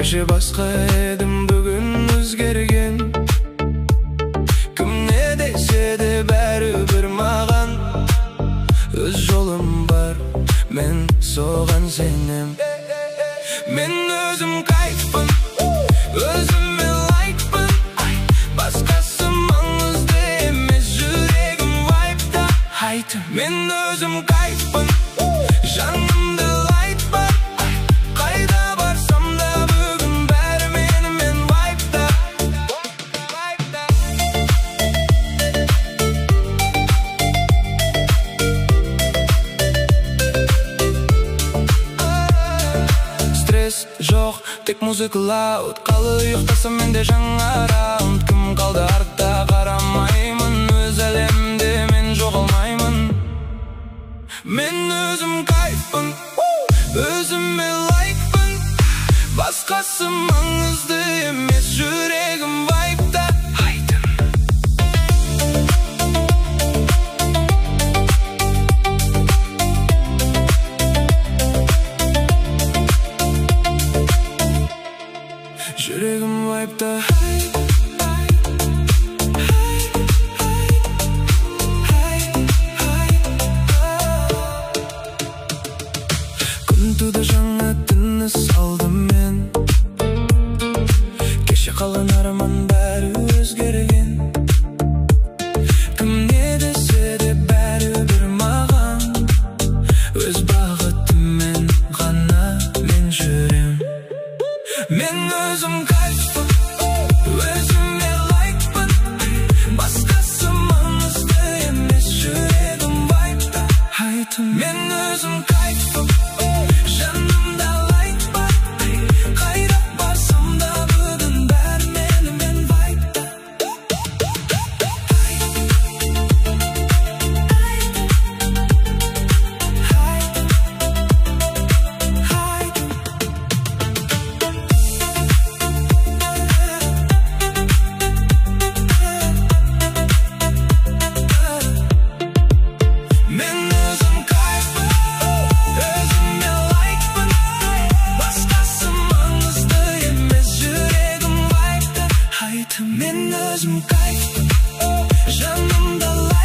Кеше басқа едім, бүгін өзгерген. Кім не десе де бәрібір маған өз жолым бар, мен соған сенем. Мен өзім кайфпын, өзіме лайкпын, басқасы маңызды емес, жүрегім вайпта. Мен өзім кайфпын, жанымда лайт бар, қайда барсам да бүгін бәрі менімен вайпта. Стресс жоқ, тек музыка лауд, қалай ұйықтасам менде жаңа раунд. Кім қалды артта қарамаймын, өз әлемде мен жоғалмаймын. Мен өзім кайфпын, өзіме лайкпын, басқасы маңызды емес, жүрегім вайпта. Жүрегім вайпта. Күн туды, жаңа тыныс алдым мен. Кеше қалған арман бәрі өзгерген. Кім не десе де бәрібір маған өз бағытыммен ғана мен жүрем. Мен өзім кайфпын, өзіме лайкпын, басқасы маңызды емес, жүрегім вайпта. Мен өзім кайфпын, жанымда лайт бар, қайда барсам да бүгін бәрі менімен вайпта. Мен өзім кайфпын, жанымда